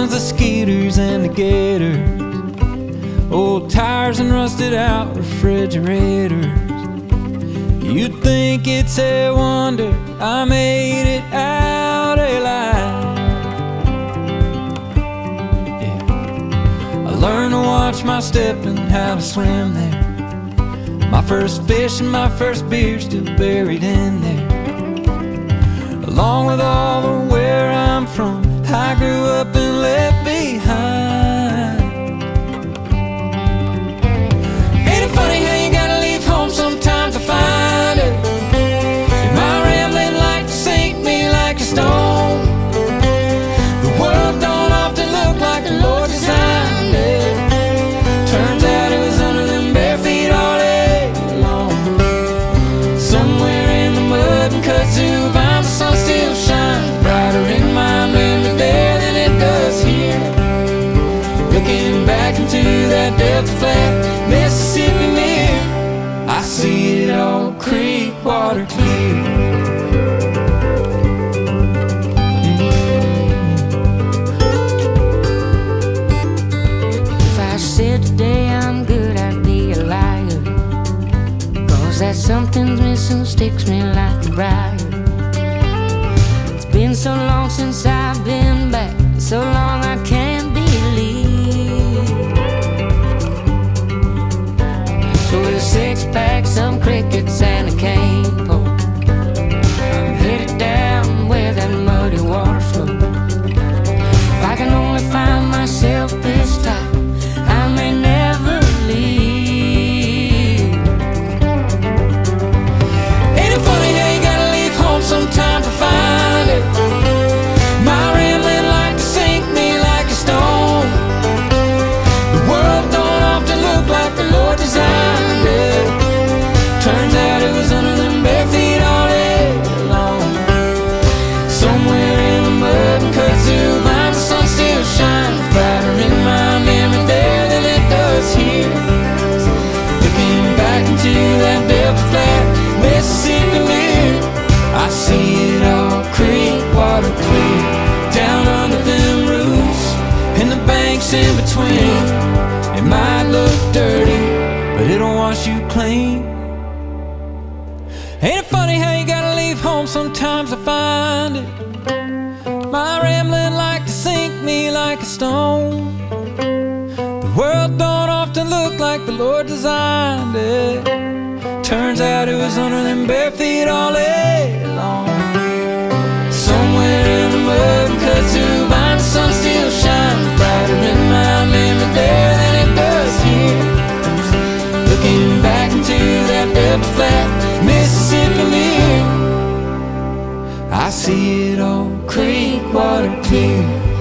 runs, the skeeters and the gators, old tires and rusted out refrigerators. You'd think it's a wonder I made it out alive. Yeah. I learned to watch my step and how to swim there. My first fish and my first beer still buried in there, along with all the where I'm from I grew up and left behind. Ain't it funny how you gotta leave home sometimes to find it? Am I rambling like to sink me like a stone? The world don't often look like the Lord designed it. Turns out it was under them bare feet all day long. Somewhere in the mud and kudzu vines, the sun still shines brighter in my memory there than it does here. Looking back into that Delta Flat Mississippi mirror, I see it all creek water clear. If I said today I'm good, I'd be a liar, 'cause that something's missing sticks me like a briar. It's been so long since I've been back, so long I can't believe. So with a six-pack, some crickets and a cane pole, I'm headed down where that muddy water flows. If I can only find myself this time, I may never leave. Ain't it funny how you gotta leave home sometime to find it? My rambling like to sink me like a stone. The world don't often look like the Lord designed it. Turns out it was under them bare feet all day long. Somewhere in the mud and kudzu vines, the sun still shines brighter in my memory there than it does here. Looking back into that Delta Flat Mississippi mirror, I see it all creek water clear. Down under them roots and the banks in between, it might look dirty, but it'll wash you clean. Ain't it funny how you gotta leave home sometimes to find it? My rambling like to sink me like a stone. The world don't often look like the Lord designed it. Turns out it was under them bare feet all day long. Somewhere in the mud and kudzu vines, the sun still shines brighter in my memory there than it does here. Looking back into that Delta Flat Mississippi mirror, I see it all creek water clear.